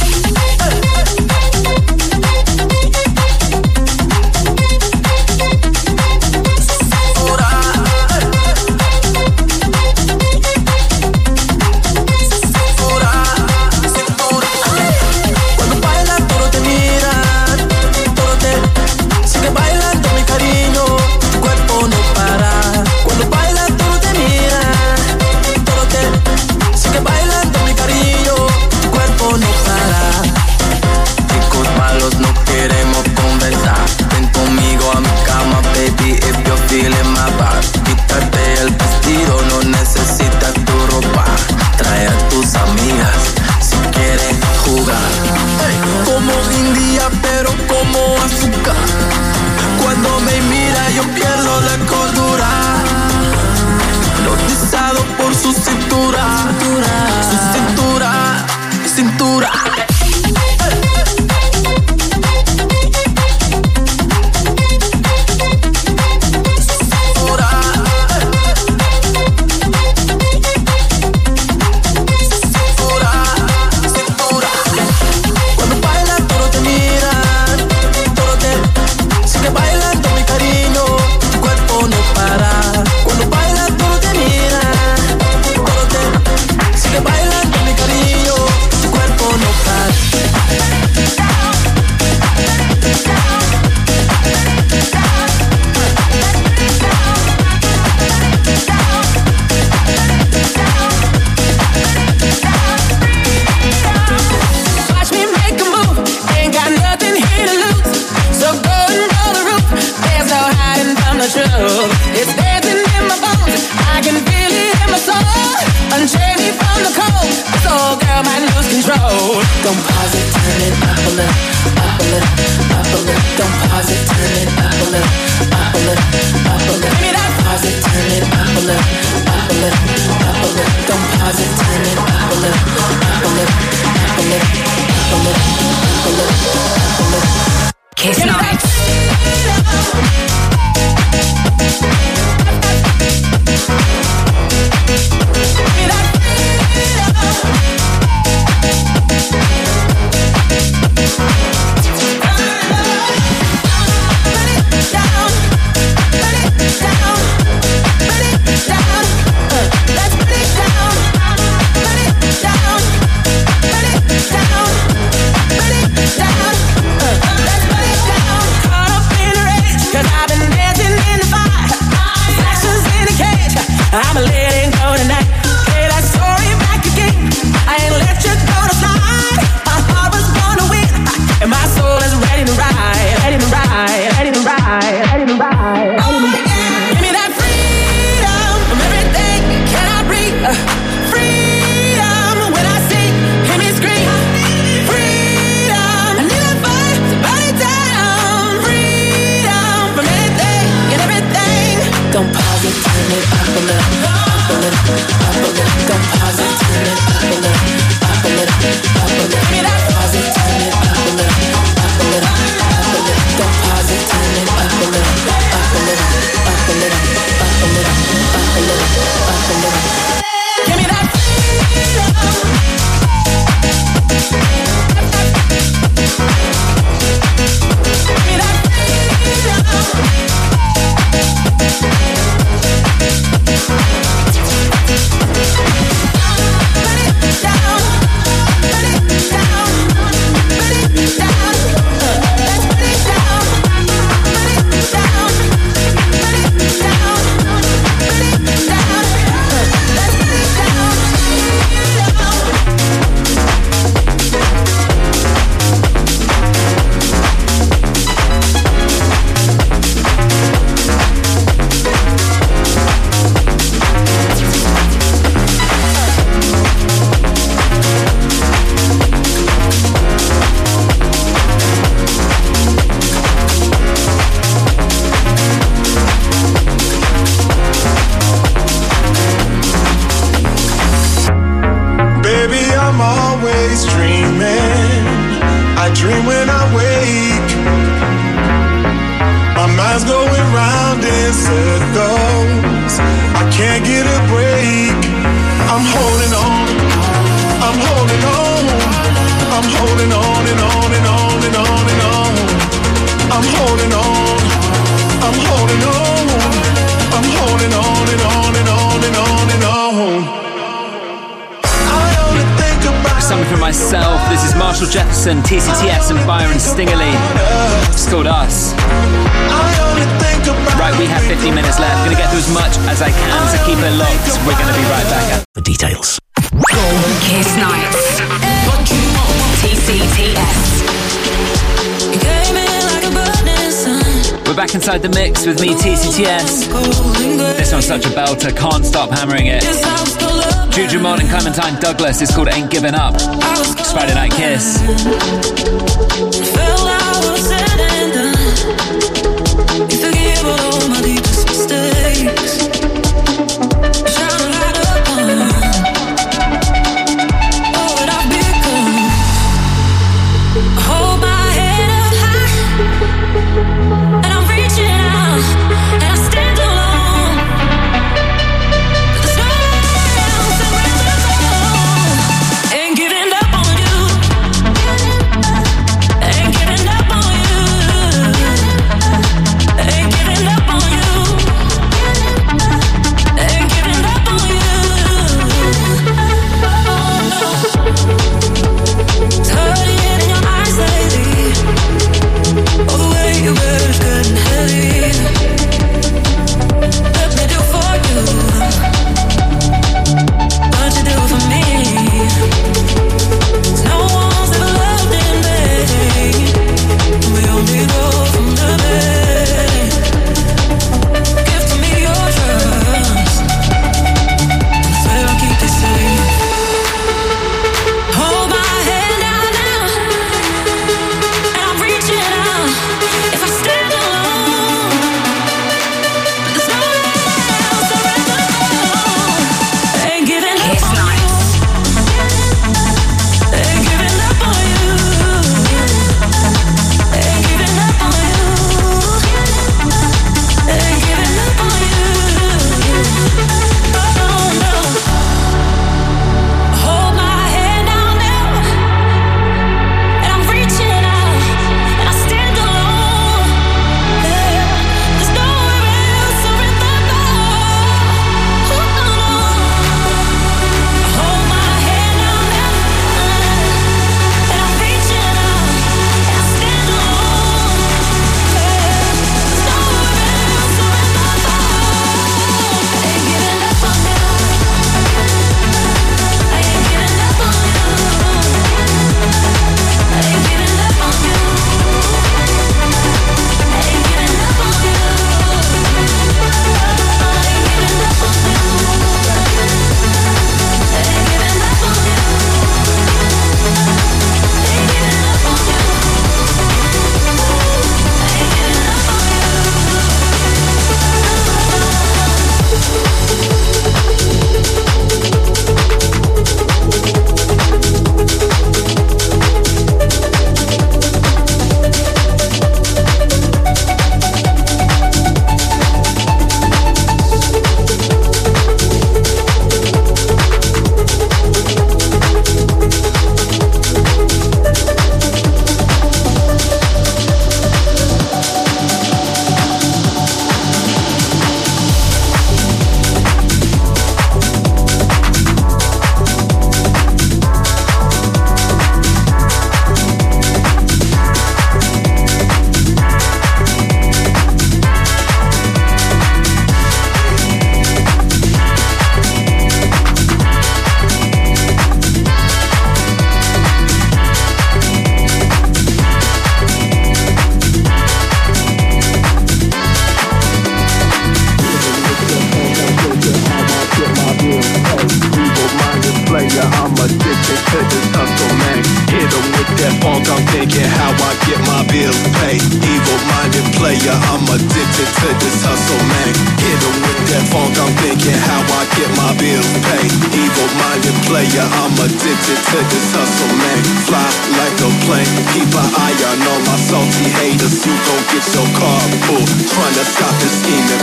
Kiss Nights. Down. dreaming. I dream when I wake. My mind's going round in circles. I can't get a break. I'm holding on. I'm holding on. I'm holding on and on and on and on and on. I'm holding on. I'm holding on. I'm holding on and on and on and on and on. I only think about something for myself. This is Marshall Jefferson, T C T S and Byron Stingerly. It's called Us. Right, we have fifteen minutes left. Gonna get through as much as I can, so keep it locked. We're gonna be right back for details. Kiss Nights. T C T S. We're back inside the mix with me, T C T S. This one's such a belter, can't stop hammering it. Juju Mon and Clementine Douglas, it's called Ain't Giving Up. It's Friday Night Kiss. All my deepest mistakes. Shine a light up on all that I've become. Hold my head up high, and I'm reaching out, and I stand alone. But there's no else I'd rather go. Ain't giving up on you. Ain't giving up on you. Ain't giving up on you. Ain't giving up on you. It's hurting in your eyes lately. All the way you were is good and heavy. Let me do for you what you do for me. No one's ever loved in vain. We only go from the bed. Give to me your trust. I swear I'll keep it safe. Hold my hand out now, and I'm reaching out. If I stand alone, but there's no else I'd rather go. Ain't giving up on you. Ain't giving up on you. Ain't giving up on you. Ain't giving up on you. Oh no. Hold my hand out now, and I'm reaching out, and I stand alone. Yeah. There's nowhere else I'd rather go. Oh no. Hold my hand out now, and I'm reaching out, and I stand alone. Yeah. There's nowhere else I'd rather go. Ain't giving up on you. I ain't giving up on you. I ain't giving up on you. I ain't giving up on you. I ain't giving up on you. I ain't giving up on you. Ain't giving up on you. I ain't giving up on funk, I'm thinking how I get my bills paid. Evil minded Feeble-minded player, I'm addicted to this hustle, man. Hit 'em with that funk, I'm thinking how I get my bills paid. Evil-minded player, I'm addicted to this hustle, man. Fly like a plane, keep an eye on all my salty haters. You gon' get your car pulled, trying to stop this scheming.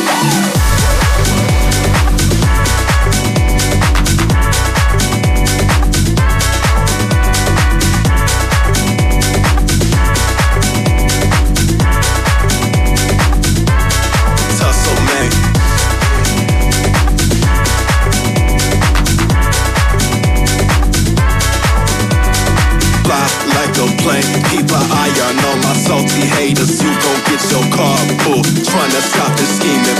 Keep an eye on all my salty haters. You gon' get your car pulled, tryna stop the scheming.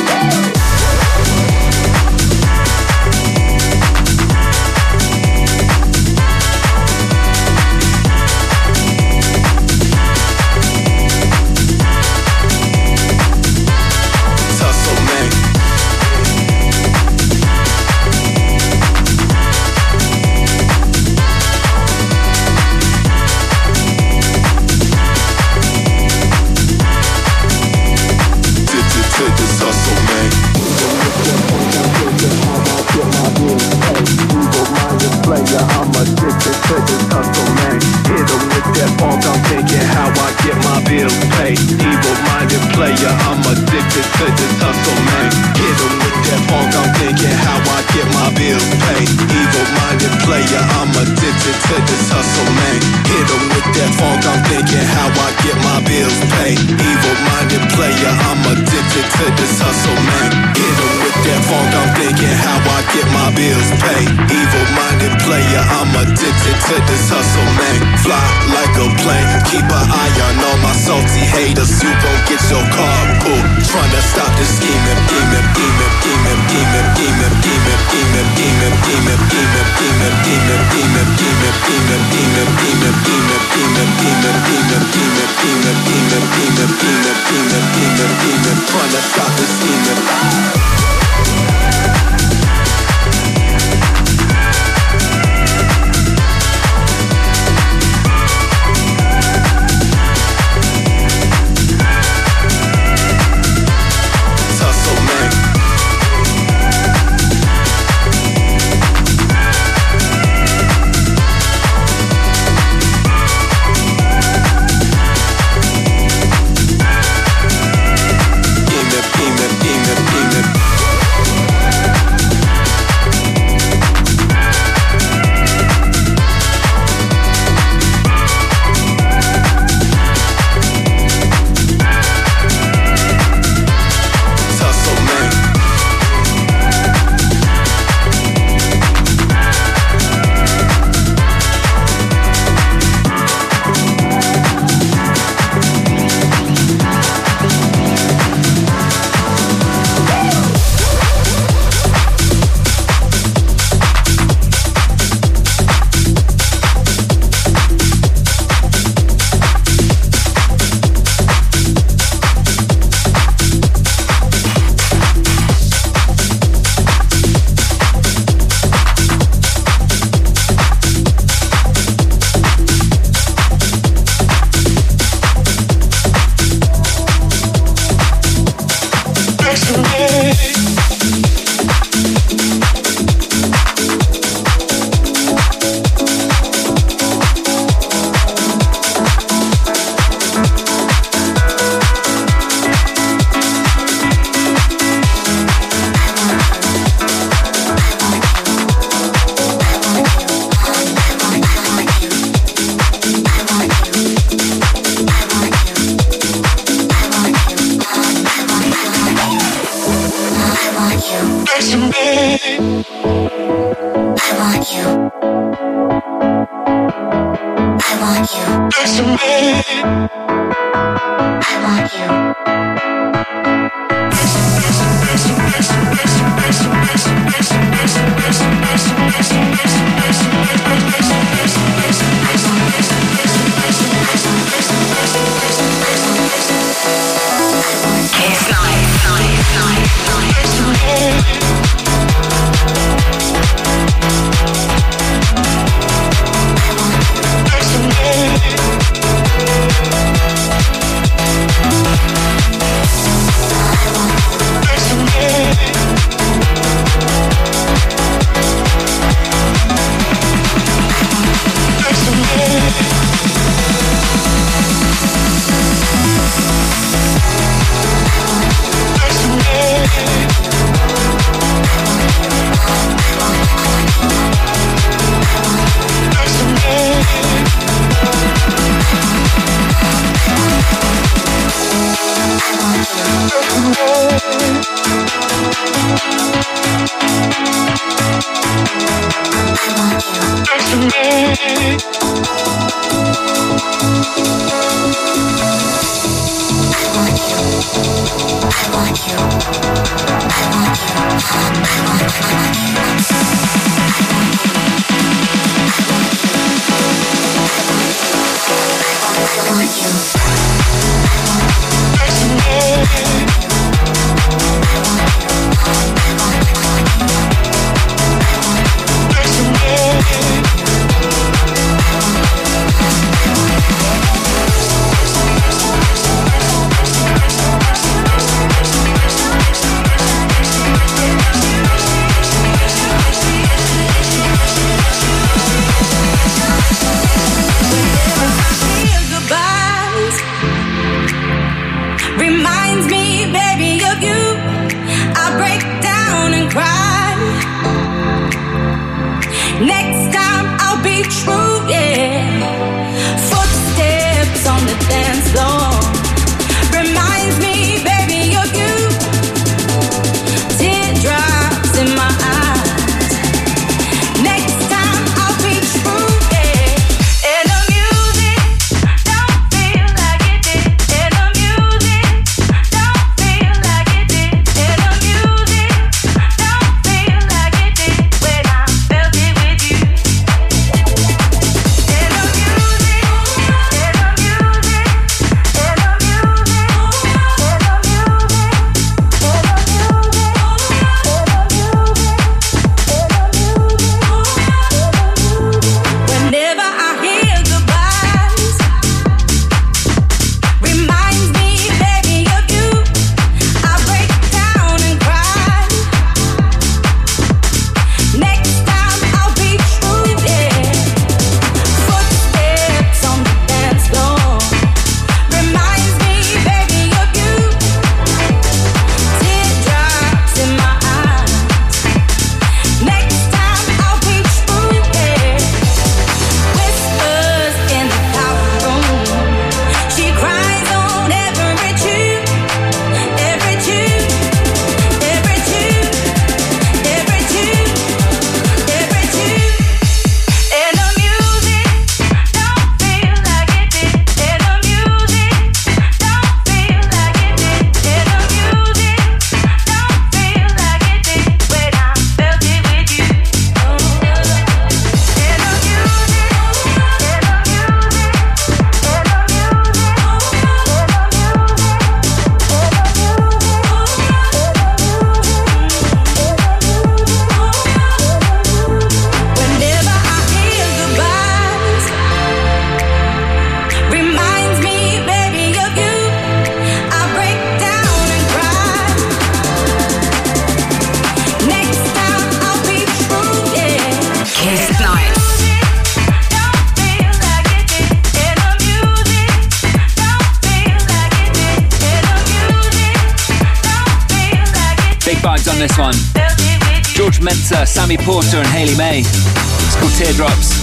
vibes on this one. George Mensa, Sammy Porter and Hayley May. It's called Teardrops.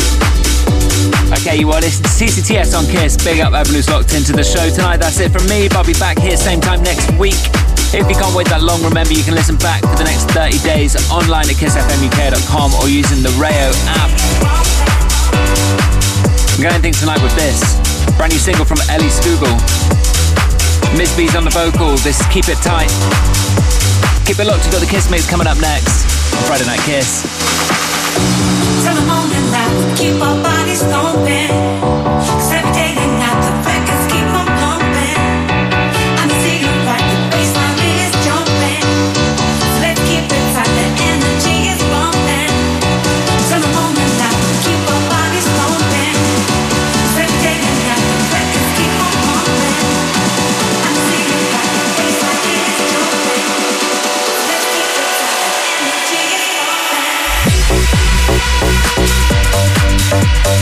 Okay, you are listening to T C T S on Kiss. Big up everyone who's locked into the show tonight. That's it from me. I'll be back here same time next week. If you can't wait that long, remember you can listen back for the next thirty days online at kiss f m u k dot com or using the Rayo app. I'm going to think tonight with this. Brand new single from Ellie Stugel. Miss B's on the vocal. This is Keep It Tight. Keep it locked. You've got the Kiss Mix coming up next on Friday Night Kiss. Till the moment that we keep our bodies open. 'Cause every day and night the records keep on pumping. I'm seeing right, the baseline is jumping. So let's keep it tight, the energy is bumping. Till the moment that we keep our bodies open. 'Cause every day and night the records keep on pumping. I'm seeing right, the baseline is jumping. So let's keep it tight, the energy is bumping.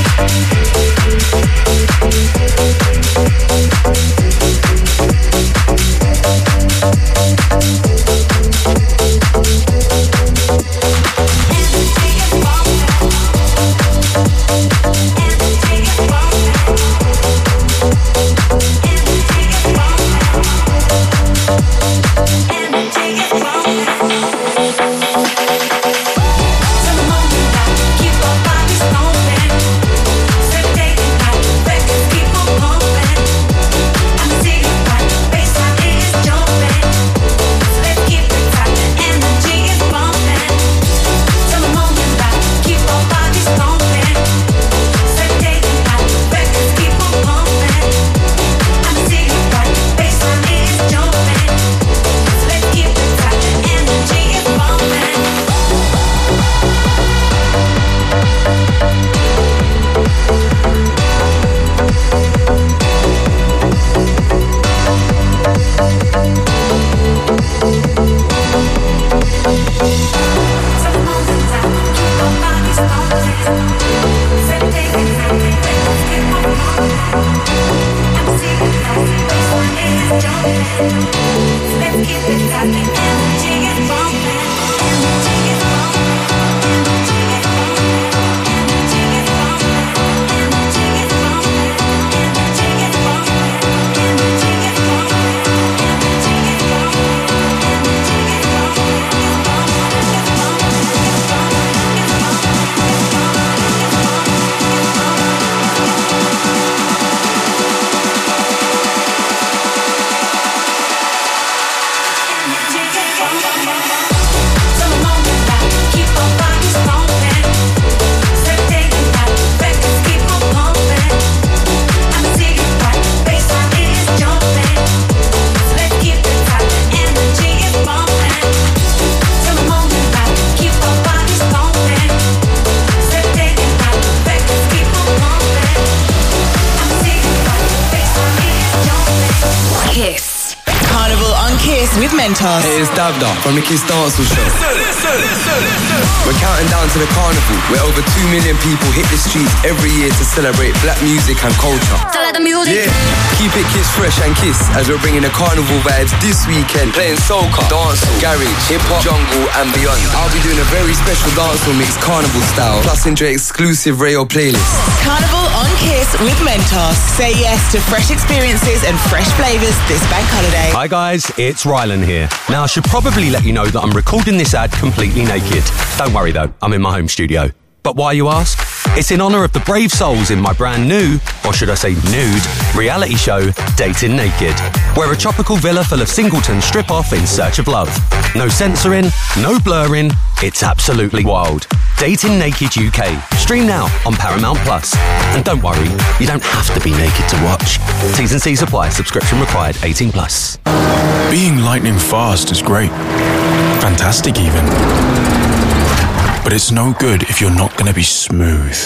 Mentos. Hey, it's Davda from the Kiss Dancehall Show. We're counting down to the carnival, where over two million people hit the streets every year to celebrate black music and culture. So let the music. Yeah, keep it Kiss Fresh and Kiss as we're bringing the carnival vibes this weekend, playing soca, dancehall, garage, hip-hop, jungle and beyond. I'll be doing a very special dancehall mix carnival style, plus enjoy exclusive radio playlists. Carnival on Kiss with Mentos. Say yes to fresh experiences and fresh flavours this bank holiday. Hi guys, it's Rylan here. Now I should probably let you know that I'm recording this ad completely naked. Don't worry though, I'm in my home studio. But why, you ask? It's in honour of the brave souls in my brand new, or should I say nude, reality show, Dating Naked, where a tropical villa full of singletons strip off in search of love. No censoring, no blurring, it's absolutely wild. Dating Naked U K. Stream now on Paramount Plus. And don't worry, you don't have to be naked to watch. T's and C's apply, subscription required, eighteen plus. Being lightning fast is great. Fantastic even. But it's no good if you're not going to be smooth.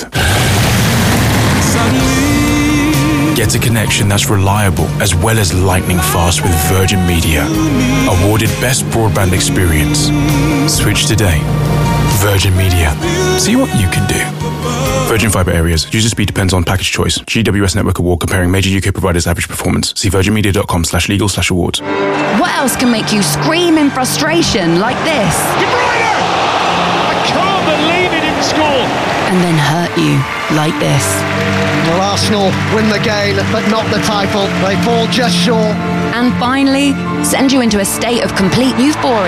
Get a connection that's reliable as well as lightning fast with Virgin Media. Awarded Best Broadband Experience. Switch today. Virgin Media. See what you can do. Virgin Fibre areas. User speed depends on package choice. G W S Network Award comparing major U K providers' average performance. See virginmedia.com slash legal slash awards. What else can make you scream in frustration like this? Can't believe it didn't score. And then hurt you like this. Well, Arsenal win the game, but not the title. They fall just short. And finally, send you into a state of complete euphoria.